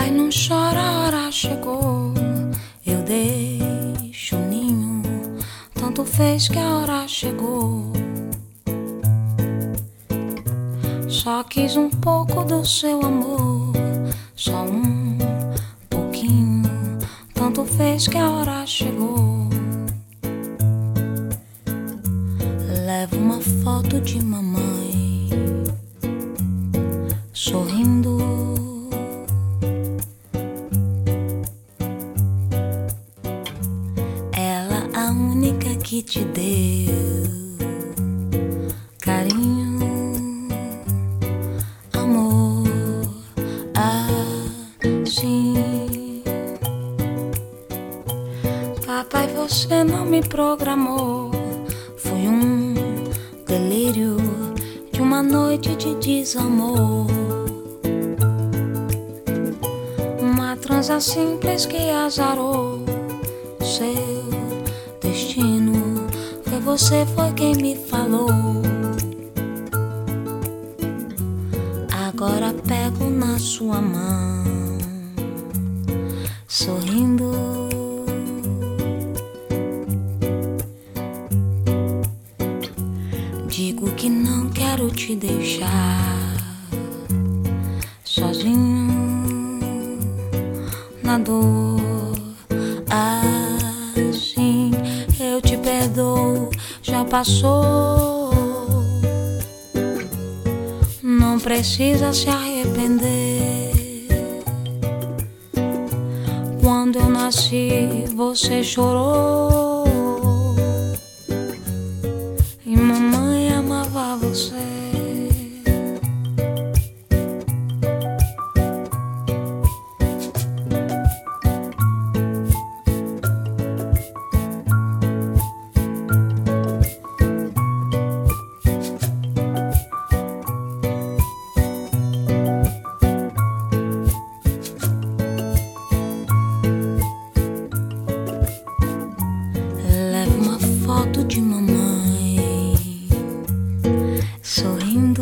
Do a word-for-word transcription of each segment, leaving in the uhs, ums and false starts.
Papai não chora, a hora chegou. Eu deixo o ninho, tanto fez que a hora chegou. Só quis um pouco do seu amor, só um pouquinho, tanto fez que a hora chegou. Levo uma foto de mamãe sorrindo. Ela a única que te deu carinho, amor, assim. Papai, você não me programou. Foi um delírio de uma noite de desamor. Uma transa simples que azarou seu destino. Foi você, foi quem me falou. Agora pego na sua mão, sorrindo. Digo que não quero te deixar sozinho na dor. Assim eu te perdoo, já passou. Não precisa se arrepender. Quando eu nasci, você chorou e mamãe amava você. Levo uma foto de mamãe sorrindo.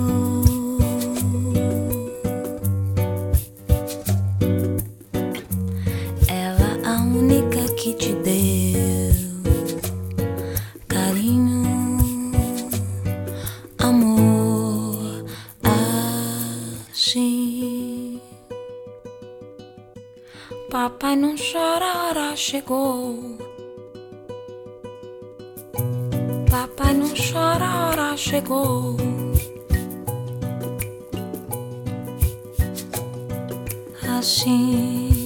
Ela a única que te deu carinho, amor, assim. Papai não chora, a hora chegou. Papai não chora, a hora chegou. Assim.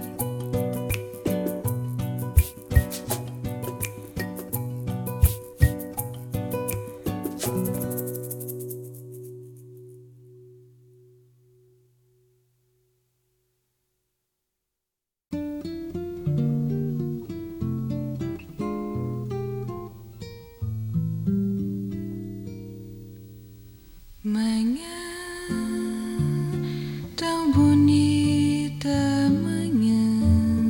Manhã tão bonita, manhã,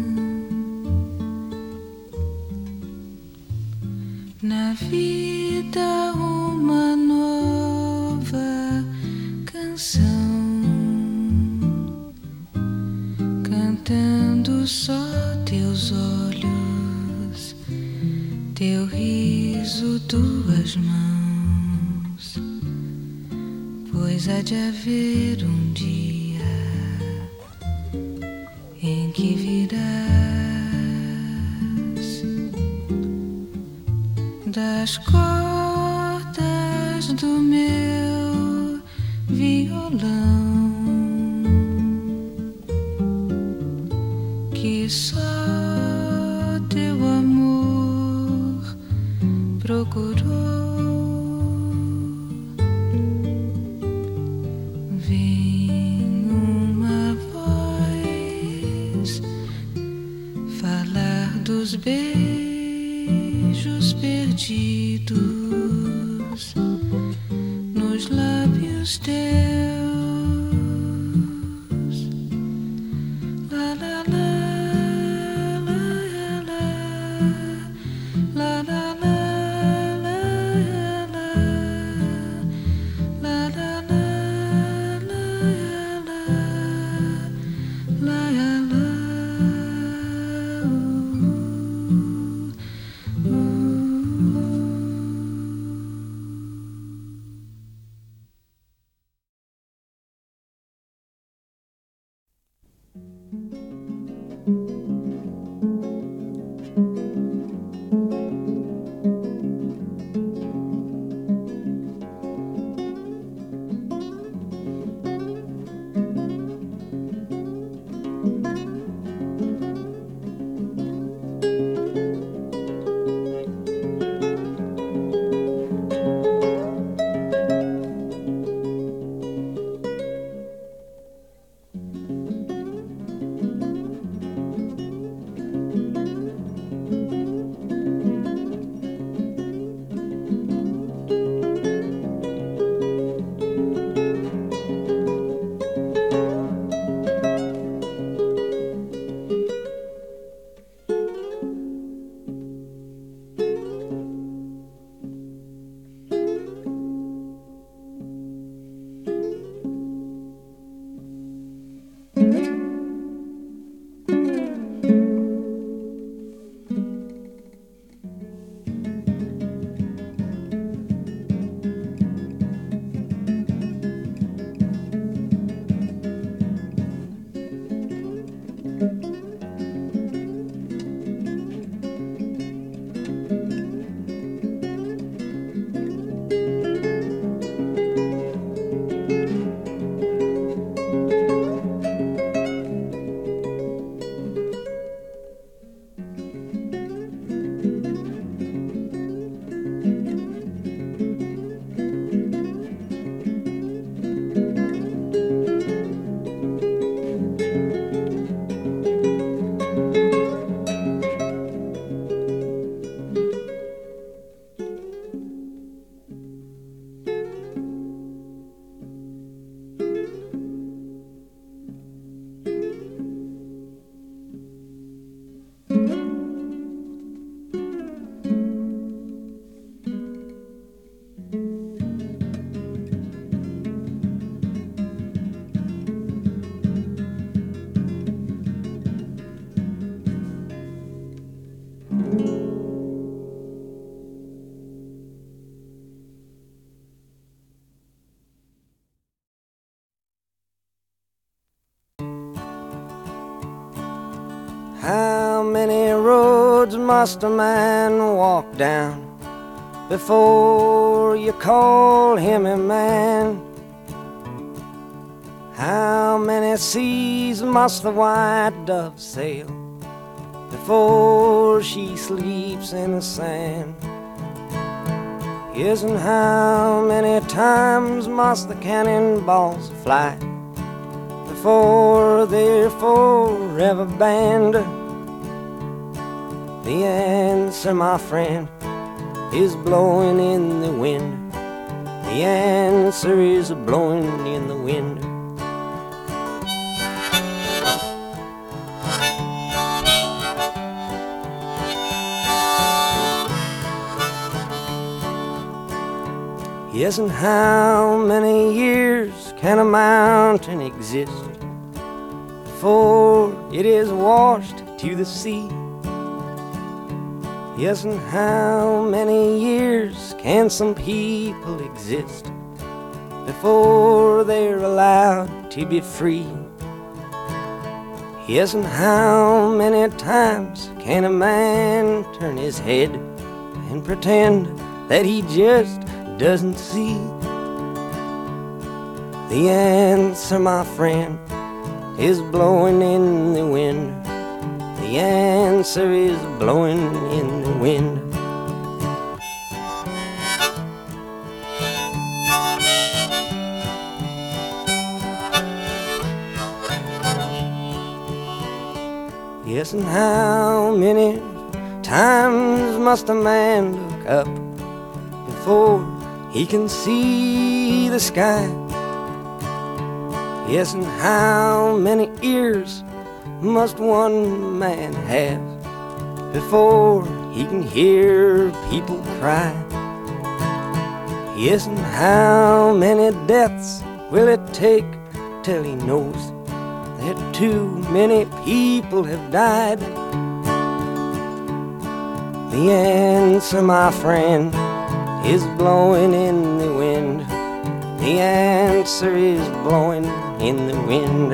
na vida uma nova canção, cantando só teus olhos, teu riso, tuas mãos. Pois há de haver um dia em que virás das cordas do meu violão, que só teu amor procurou. Dos beijos perdidos nos lábios teus. La la la la la la la la la la la la la la. many roads must a man walk down before you call him a man? How many seas must the white dove sail before she sleeps in the sand? Yes, and how many times must the cannonballs fly before they're forever banned? The answer, my friend, is blowing in the wind. The answer is blowing in the wind. Yes, and how many years can a mountain exist before it is washed to the sea? Yes, and how many years can some people exist before they're allowed to be free? Yes, and how many times can a man turn his head and pretend that he just doesn't see? The answer, my friend, is blowing in the wind. The answer is blowing in the wind. Yes, and how many times must a man look up before he can see the sky? Yes, and how many ears must one man have before he can hear people cry? Yes, and how many deaths will it take till he knows that too many people have died? The answer, my friend, is blowing in the wind. The answer is blowing in the wind.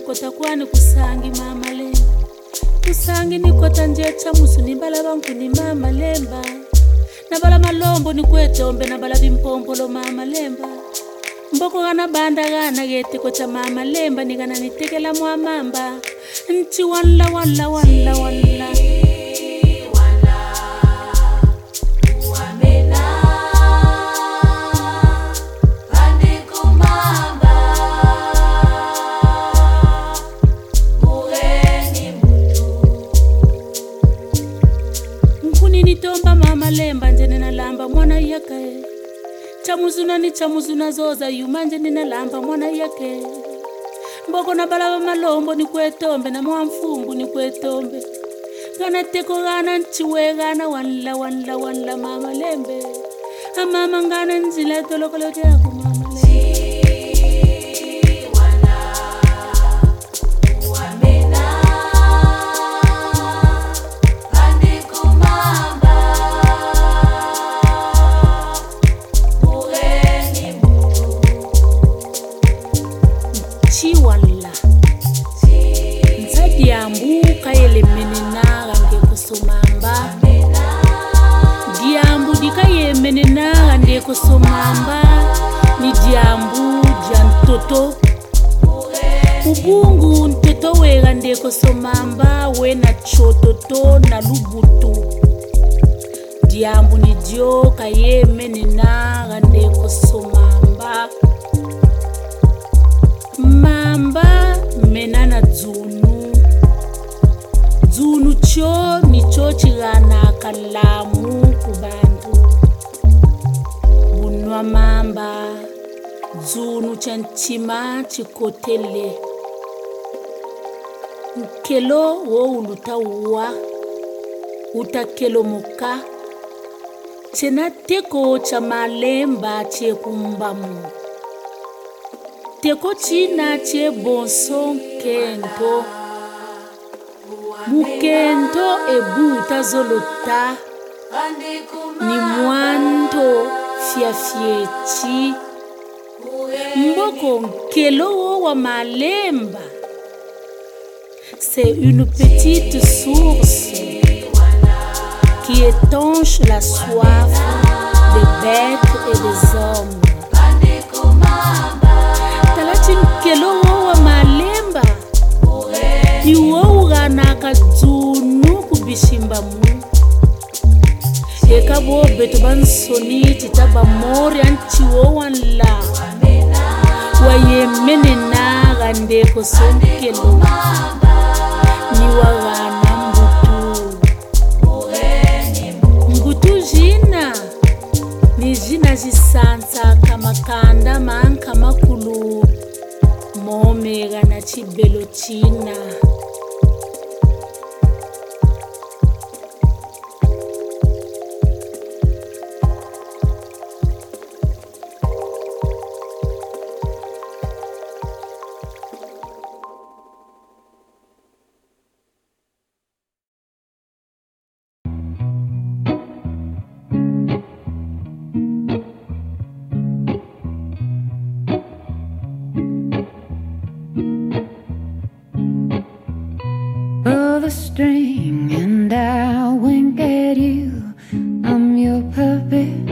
kota kwani kusangi mama lemba kusangi ni kota njecha musu ni bala banku ni mama lemba na bala malombo ni kwetombe na bala bimpompo lo mama lemba mboko gana banda gana gete kota mama lemba ni gana nitekela mwa mamba nchi wala wala wala wala Tomba mama lemba njene na lamba mwana yake chamuzuna ni chamuzuna zoza yumanje ni na lamba mwana yake mboko na balaba malombo ni kwetombe na mwamfungu ni kwetombe gana teko gana nchiwe gana wanla wanla wanla mama lembe mama ngana njila tolokolo yako mama lembe Diambu kayele menena ngande kusomamba Diambu dikaye menena ngande kusomamba ni diambu jantoto Ubungu ntoto we ngande kusomamba we na chototo na lubutu Diambu ni dio kaye menena ngande kusomamba Mamba menana dzunu Zunu cho ni cho chigana kalamu kubantu Bunwa mamba Zunu chanchima chikotele Nkelo wo uluta uwa Utakelo muka Chena teko cha malemba che kumbamu Teko china che bonson kento Mukento ebuta zolota Ni mwanto fiafiechi Mboko nkelo wa malemba C'est une petite source Qui étanche la soif des bêtes et des hommes Talati nkelo wa malemba Iwo ugana kadzunu kubishimba mu Eka bo beto bansoni titaba mori anchiwo wanla Waye menena gande kosonkelo Niwa gana mbutu Mbutu jina Ni jina jisansa kama kanda manka makulu Momega na chibelo china A string and I'll wink at you. I'm your puppet.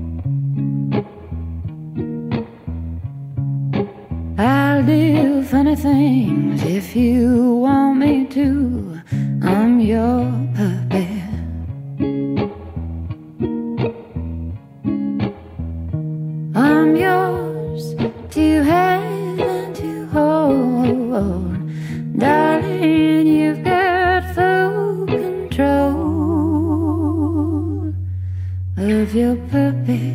I'll do funny things if you want me to. I'm your puppet. I'm yours to have and to hold, darling. You've got full control of your puppet.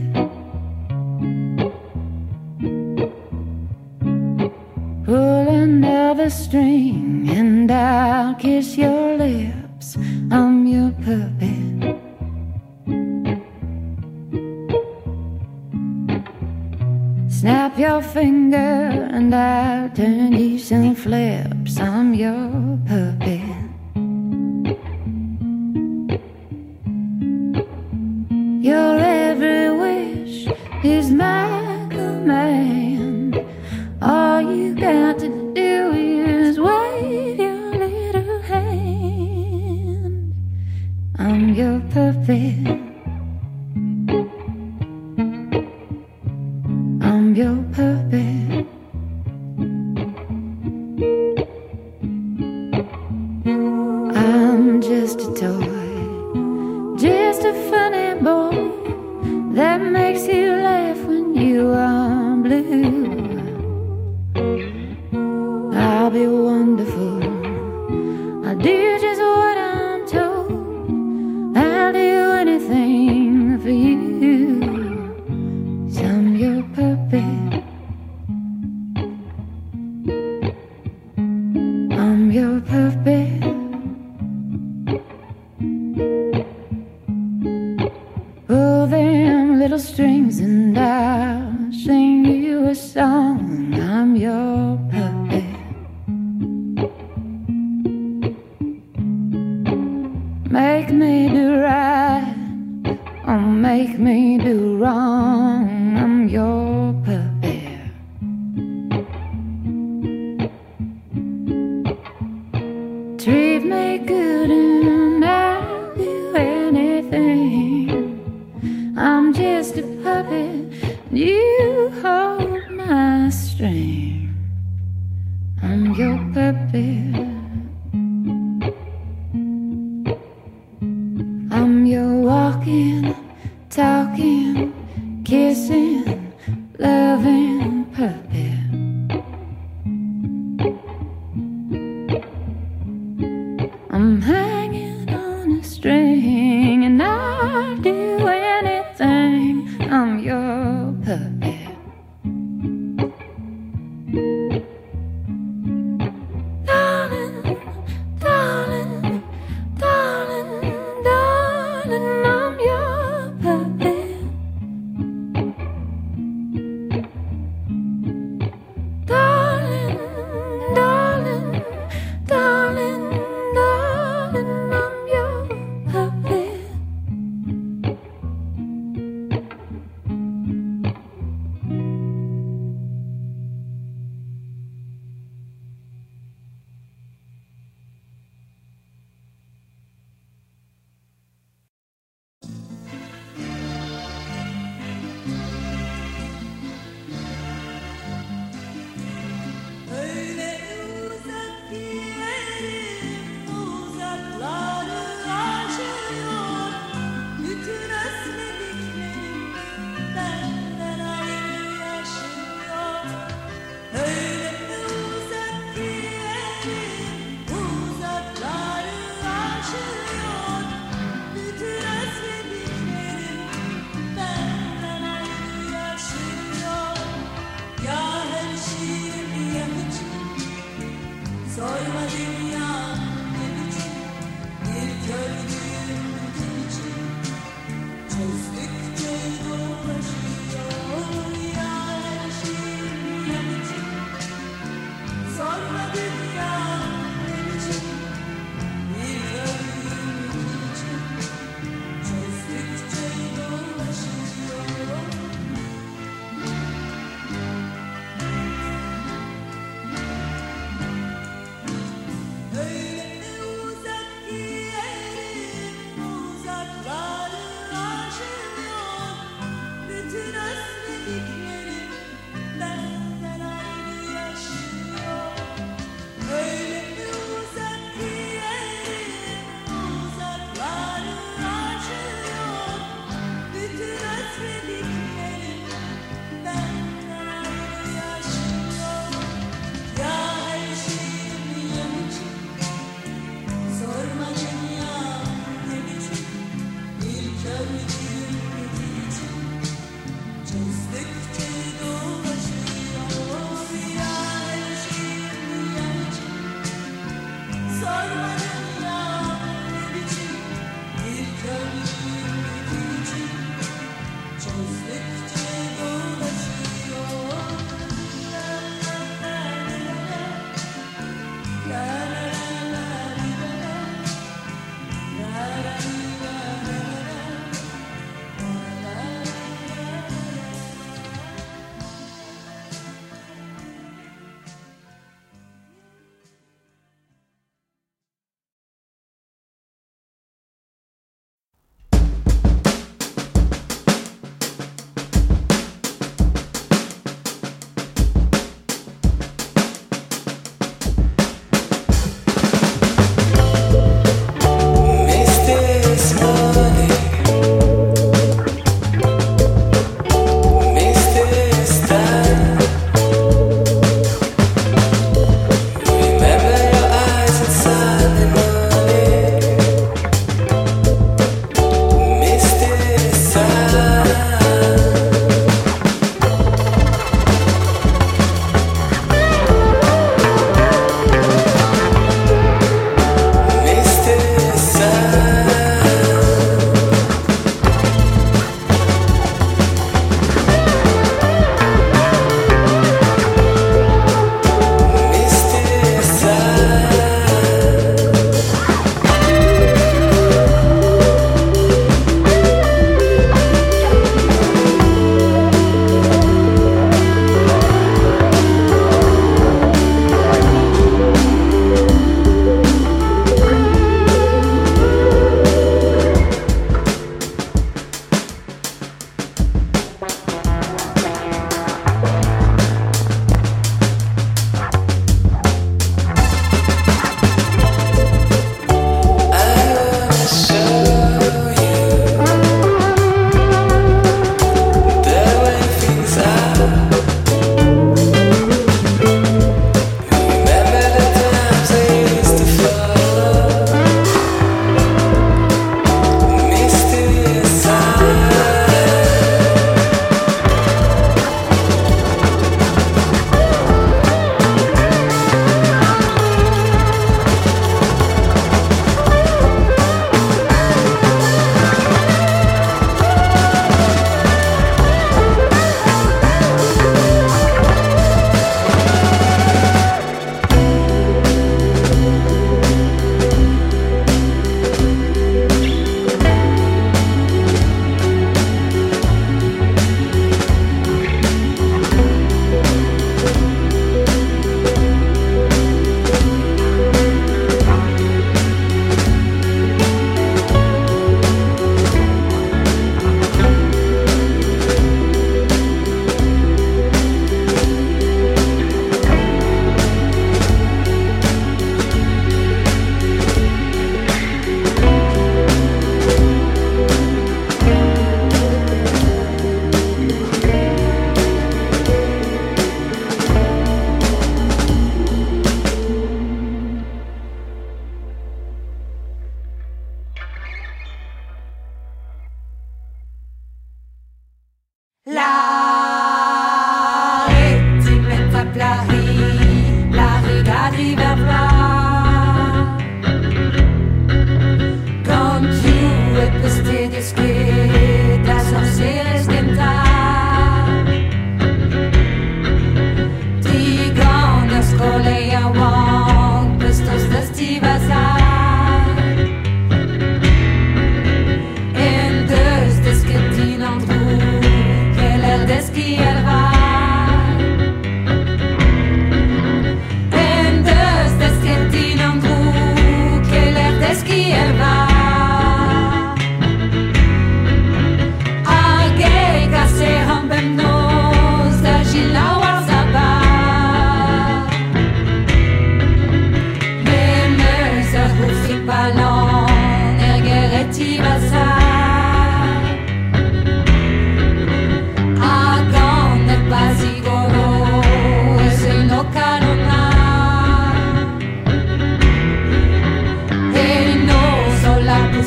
Pull another string and I'll kiss your lips. I'm your puppet. Snap your finger and I'll turn you some flips. I'm your puppet. Your every wish is my command. All you got to do is I'm your puppet. I'm your puppet. I'm just a toy, just a funny boy that makes you laugh when you are blue. I'll be wonderful, I'll do just what I'm told, I'll do anything for you. So I'm your puppet. I'm your puppet. Pull them little strings and I'll sing you a song. I'm your puppet. Make me do right or make me do wrong. I'm your puppet. Treat me good and I'll do anything. I'm just a puppet, you hold my string. I'm your puppet. I'm your walking, talking, kissing, loving puppet. I'm hanging on a string and I'll do anything. I'm your puppet. Darling, darling, darling, darling, I'm your puppet. Darling, darling, darling, darling,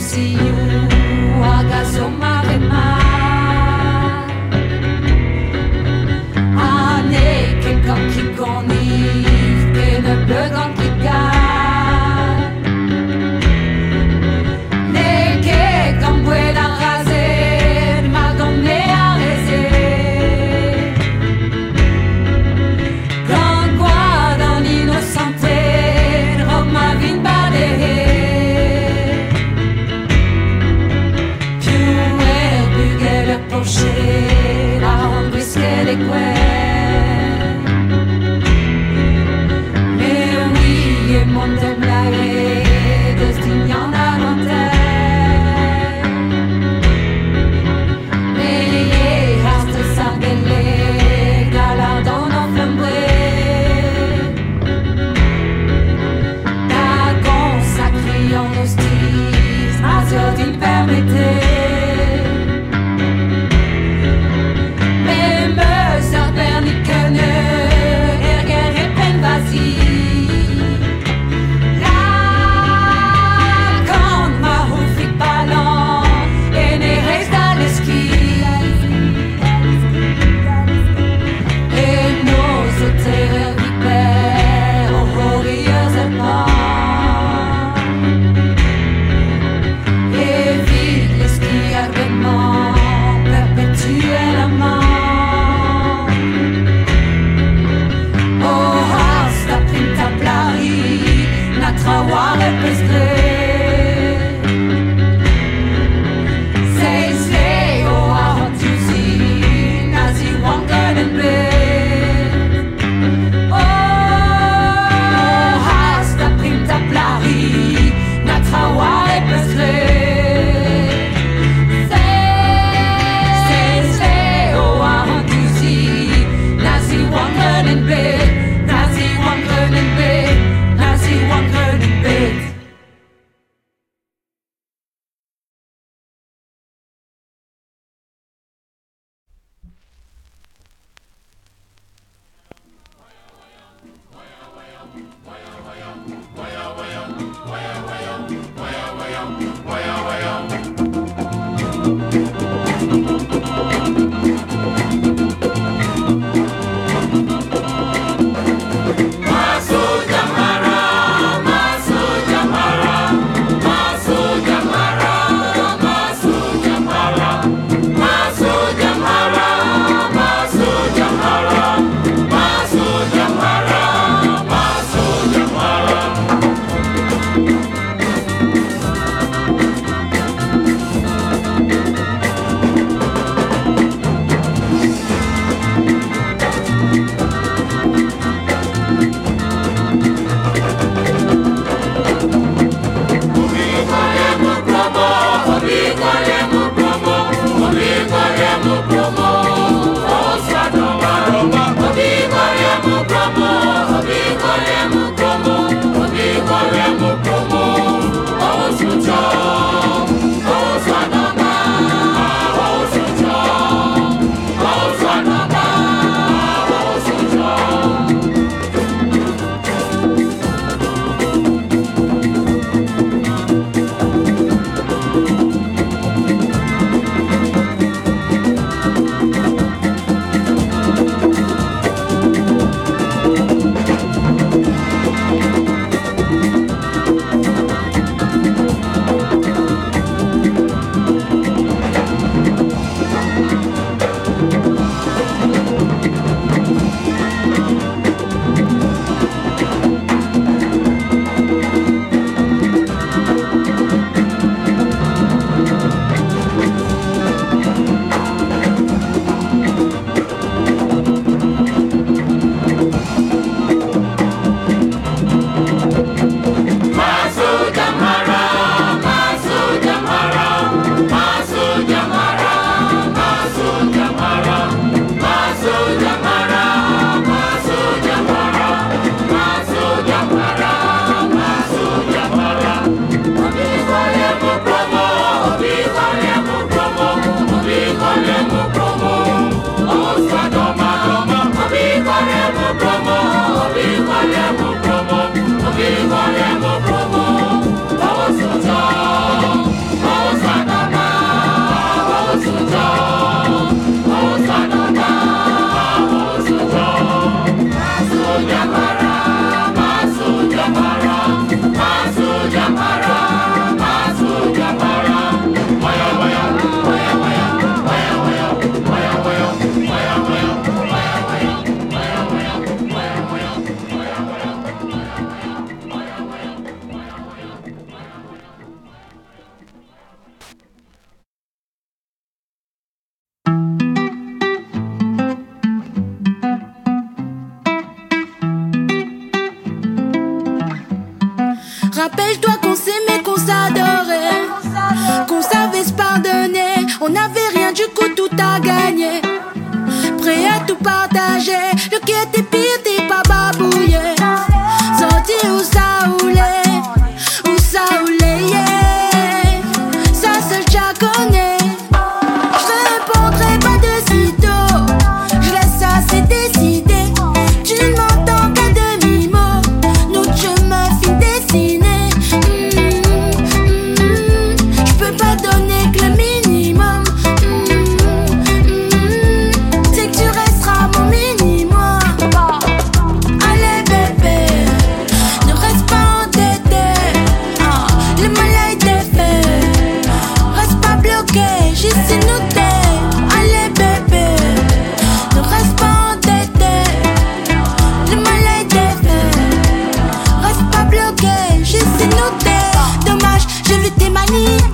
see you, agaso marema. Ane ke kom ki koni, ke ne begon ki ga. Ne ke kom buena raze, ma gonne a reze. Quand guarda l'innocente, rob ma vin bade. La risque de quoi? Mais oui, et mon temblare destinant à l'enterre. Mais reste sanguelé, galardon en flambré. Ta consacrée en justice, azur d'il permettait.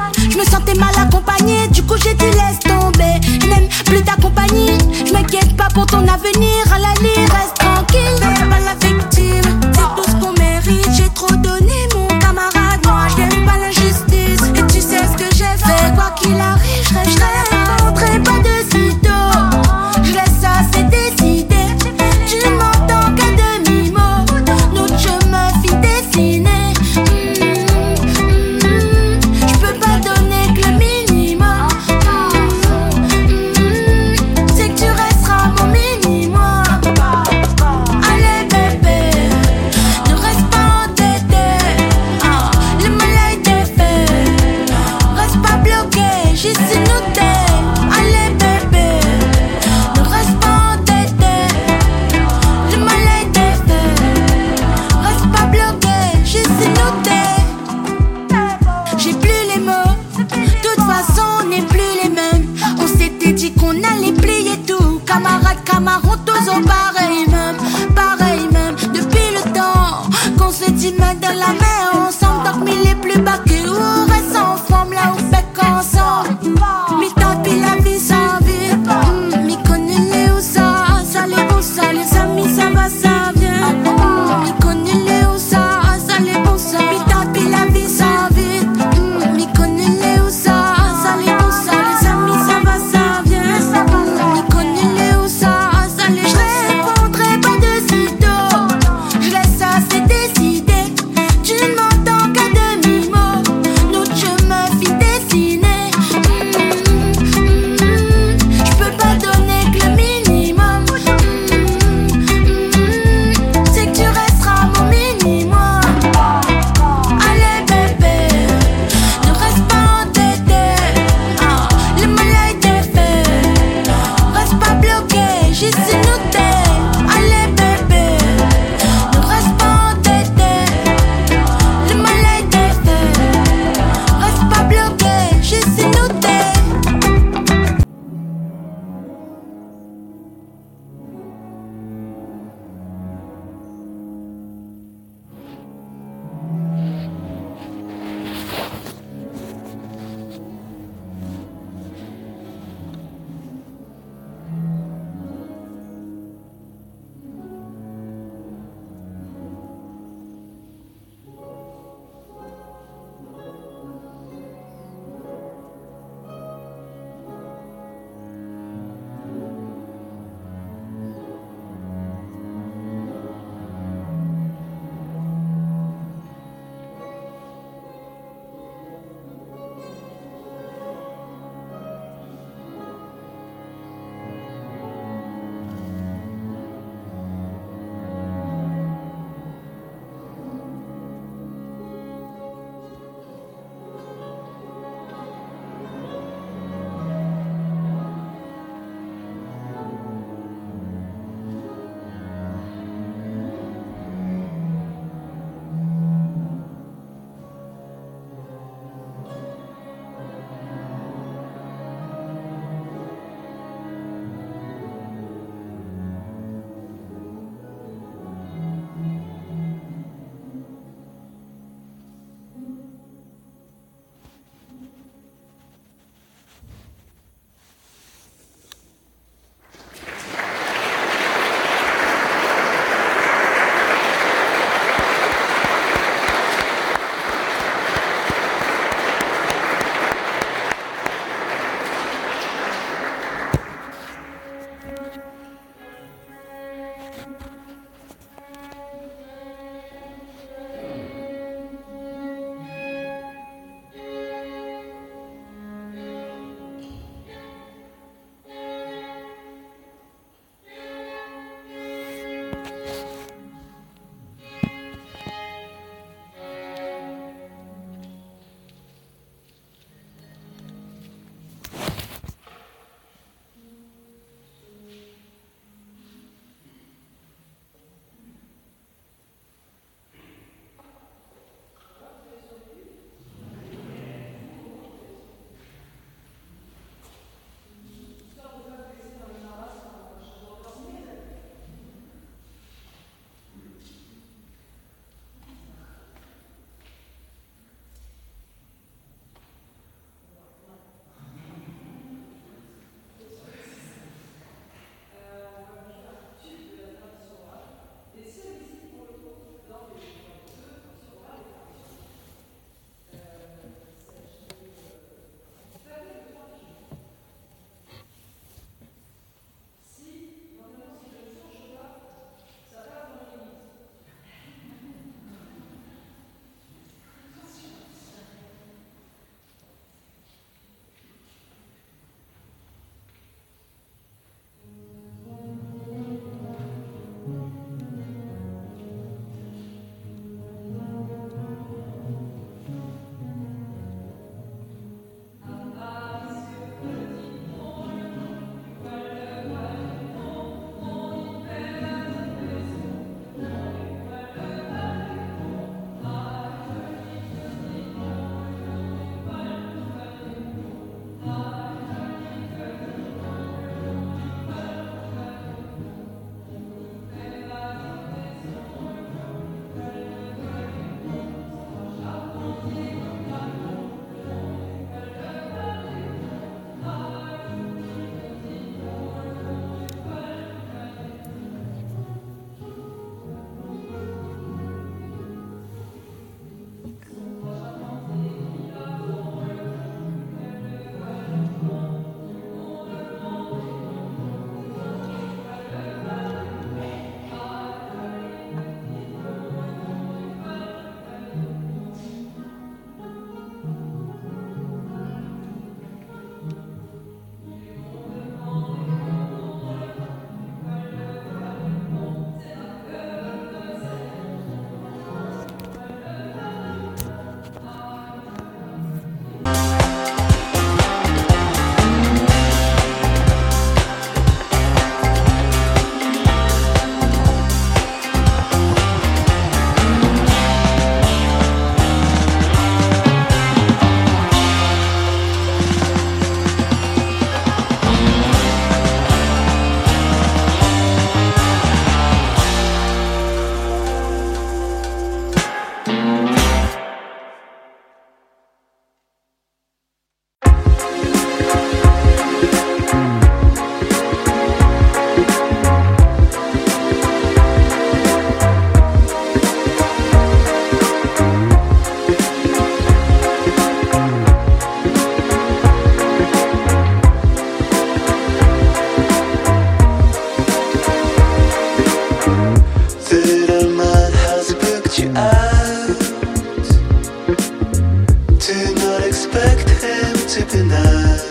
Je me sentais mal accompagnée, du coup j'ai dit laisse tomber. Je n'aime plus ta compagnie, je m'inquiète pas pour ton avenir. À la lit, reste tranquille. Fais pas la victime, c'est tout ce qu'on mérite. J'ai trop donné mon camarade, moi je n'aime pas l'injustice. Et tu sais ce que j'ai fait, quoi qu'il arrive, je resterai pas de sitôt. Je laisse ça, c'est décidé. Tu ne m'entends qu'à demi-mot. Notre chemin fit dessiner. Je peux pas donner que le minimum. C'est que tu resteras mon mini-moi. Allez bébé, ne reste pas entêté. Le malais est fait. Reste pas bloqué, j'ai su noter. Allez bébé, ne reste pas entêté. Le malais est fait. Reste pas bloqué, j'ai su noter. J'ai plus les mots, de toute façon on n'est plus les mêmes. On s'était dit qu'on allait plier tout. Camarades, camarades, tous au pareil même. Pareil même, depuis le temps qu'on se dit main dans la main. Ensemble, donc mille les plus bas que où reste en forme là où fait qu'ensemble. Mi tapis la vie sans vie. Mm, Mi connaît les où ça, ça les où ça. Les amis ça va, ça vient. Mm, Mi connaît les où ça, ça les où ça. Mi tapis la vie sans vie. Mm, Mi connaît les où ça, ça les où ça. Les amis ça va, ça vient. Mi connaît les où ça, ça les où ça. Je répondrai pas de sitôt. Je laisse ça, c'est décidé. Tu ne m'entends qu'à demi-mot. to be nice.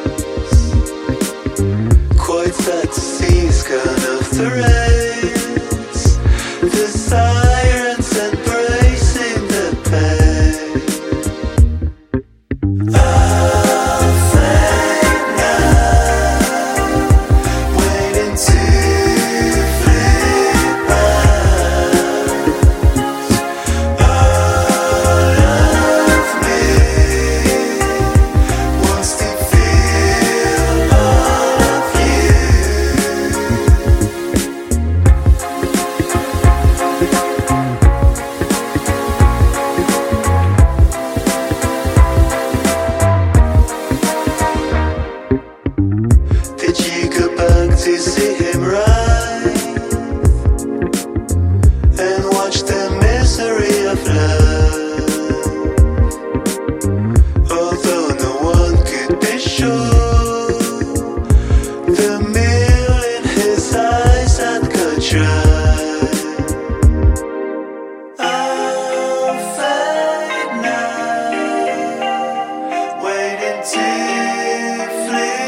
Quite sad to see he's gone off the rails. The sirens embracing the pain. I'll fade now, waiting to flee past. All of me wants to feel all of you. Did you go back to see him rise and watch the misery of love? Although no one could be sure, the meal in his eyes had got dry. I'll fade now, waiting to flee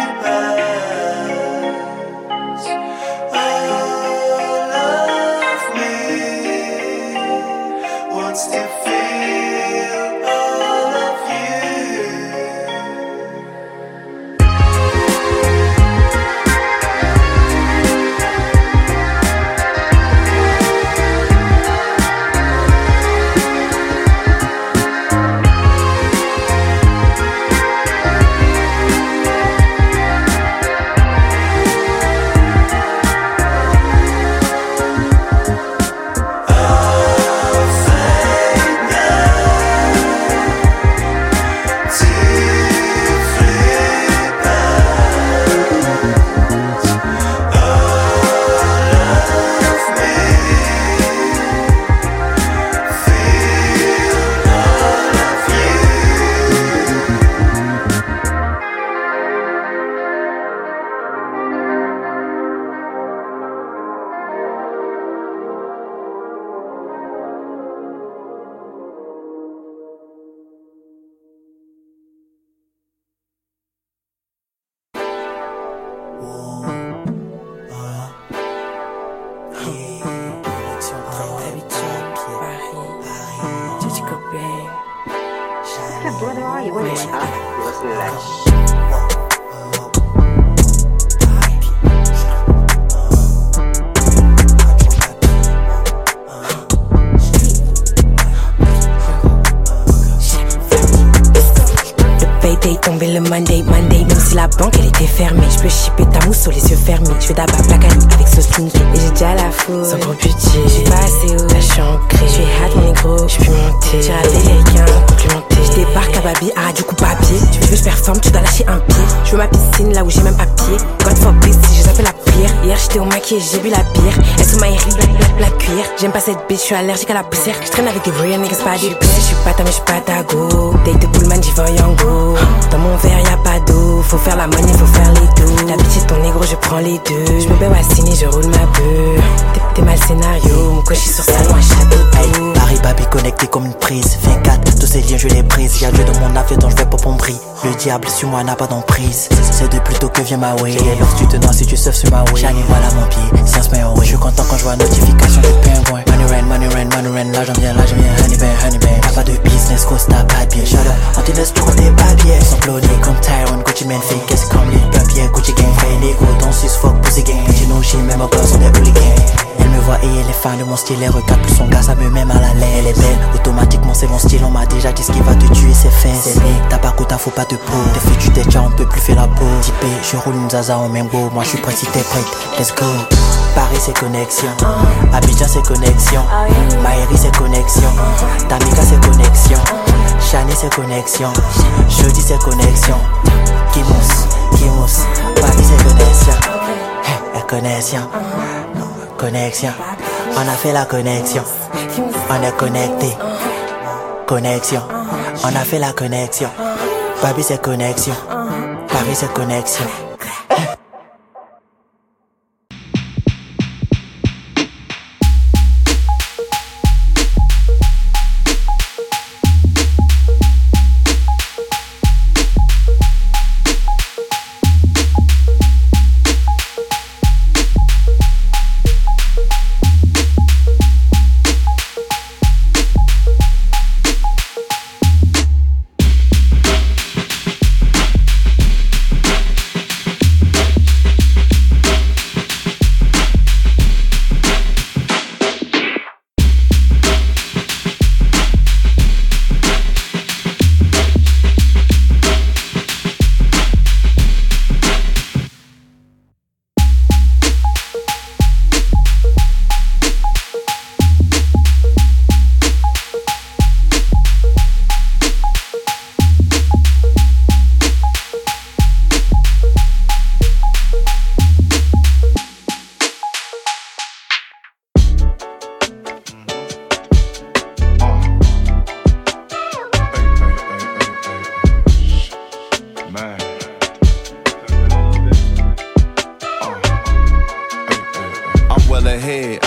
past. All of me wants to feel all of you. I'll fade now to flee past. All of me feel all of you. Le payday tombé le Monday, Monday. Même si la banque elle était fermée, je peux shipper ta mousse sur les yeux fermés. Je fais d'abord Black Ali avec sauce slinky. Et j'ai déjà la foule, sans gros budget. J'suis pas assez haut, là j'suis ancré. J'suis hâte mon négro, j'suis monté. J'ai raté quelqu'un, complimenté. J'débarque à Babi, ah du coup papier. Tu veux que je performe, tu dois lâcher un pied. J'veux ma piscine là où j'ai même pas pied. God forbid si je zappé la prière. Hier j'étais au maquillé, j'ai bu la bière. Elle sous ma black, black, black cuir. J'aime pas cette bitch, j'suis allergique à la poussière. J'traîne avec des real niggas, pas des bitches. J'suis pas ta mais j'suis pas ta go. Date de Pullman, j'y vais en go. Dans mon verre y'a pas d'eau. Faut faire la money, faut faire les deux. La bitch et ton négro, je prends les deux. J'me bats à ciné, je roule ma beuh. T'es mal scénario, mon coach sur salon, un château d'eau. Paris Babi connecté comme une prise. vingt-quatre, tous ces liens je les brise. Y'a Dieu dans mon affaire dont je vais pas pour brille. Le diable sur moi n'a pas d'emprise. C'est de plutôt que vient ma way. Lorsque tu te noies si tu surfes sur ma way. J'anime voilà mon pied, science my way. Je suis content quand je vois notification du pingouin. Money rain, money rain, money rain. Là j'en viens, là j'en viens, honey bear, honey bear. T'as pas de business, cause t'as pas de biais. Shut up, on te laisse tout tes papiers. Ils sont clonés comme Tyrone, Gucci man fake. Qu'est-ce comme les papiers, Gucci gang. Fais les gros dans six fuck pussy gang. Petit no shit, même encore sont des hooligans. Elle me voit et elle est fan de mon style. Elle regarde plus son gars, ça me met mal à l'aise. Elle est belle, automatiquement c'est mon style. On m'a déjà dit ce qui va te tuer, c'est fait. C'est né, t'as pas quota, faut pas te peau. T'es fait du déjà, on peut plus faire la peau. Typé, je roule une zaza en membo. Moi je suis prêt si t'es prête, let's go. Paris c'est connexion, Abidjan c'est connexion, Maïri c'est connexion, Tamika c'est connexion, Chani c'est connexion, Jeudi c'est connexion, Kimous, Kimous, Paris c'est connexion, hey, connexion, connexion, on a fait la connexion, on est connecté, connexion, on a fait la connexion, Paris c'est connexion, Paris c'est connexion.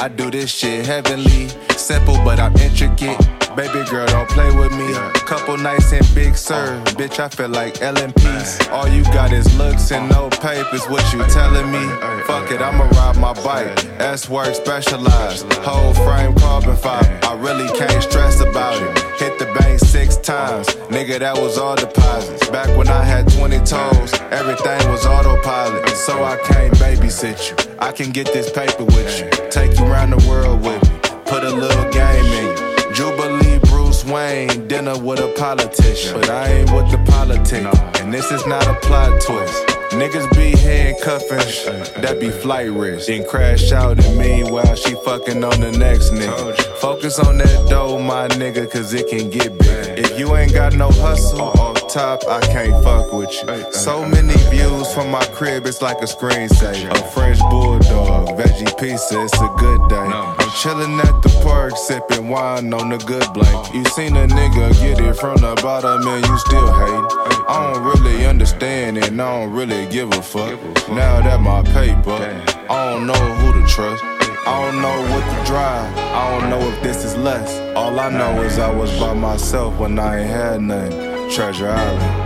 I do this shit heavenly, simple but I'm intricate. Baby girl, don't play with me. Couple nights in Big Sur, bitch, I feel like Ellen Peace. All you got is looks and no papers, what you telling me? Fuck it, I'ma ride my bike. S-work specialized, whole frame carbon fiber. I really can't stress about it. Hit the bank six times, nigga, that was all deposits. Back when I had twenty toes, everything was autopilot. So I can't babysit you, I can get this paper with you. Take you around the world with me, put a little game in you. Jubilee, Bruce Wayne, dinner with a politician. But I ain't with the politics, and this is not a plot twist. Niggas be handcuffing, that be flight risk. Then crash out and meanwhile she fucking on the next nigga. Focus on that dough, my nigga, cause it can get big. If you ain't got no hustle off top, I can't fuck with you. So many views from my crib, it's like a screensaver. A French bulldog, veggie pizza, it's a good day. I'm chillin' at the park, sippin' wine on the good blank. You seen a nigga get it from the bottom and you still hate. I don't really understand it, and I don't really give a fuck. Now that my paper, I don't know who to trust. I don't know what to drive, I don't know if this is less. All I know is I was by myself when I ain't had nothing. Treasure Island.